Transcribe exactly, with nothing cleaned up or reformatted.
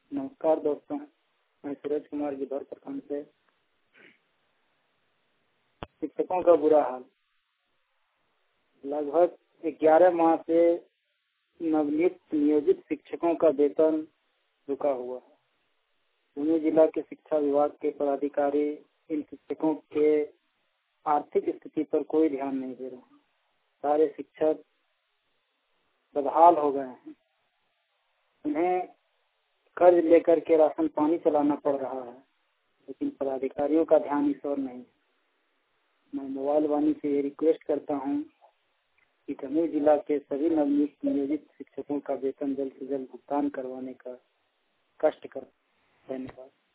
नमस्कार दोस्तों, मैं सूरज कुमार गिद्धौर प्रखंड से। शिक्षकों का बुरा हाल। लगभग ग्यारह माह से नवनियुक्त नियोजित शिक्षकों का वेतन रुका हुआ है। पुणे जिला के शिक्षा विभाग के पदाधिकारी इन शिक्षकों के आर्थिक स्थिति पर कोई ध्यान नहीं दे रहे हैं। सारे शिक्षक बदहाल हो गए हैं। उन्हें कर्ज लेकर के राशन पानी चलाना पड़ रहा है, लेकिन पदाधिकारियों का ध्यान इस ओर नहीं। मैं मोबाइल वाणी से ये रिक्वेस्ट करता हूँ कि दमोह जिला के सभी नवनियुक्त नियोजित शिक्षकों का वेतन जल्द से जल्द भुगतान करवाने का कष्ट कर। धन्यवाद।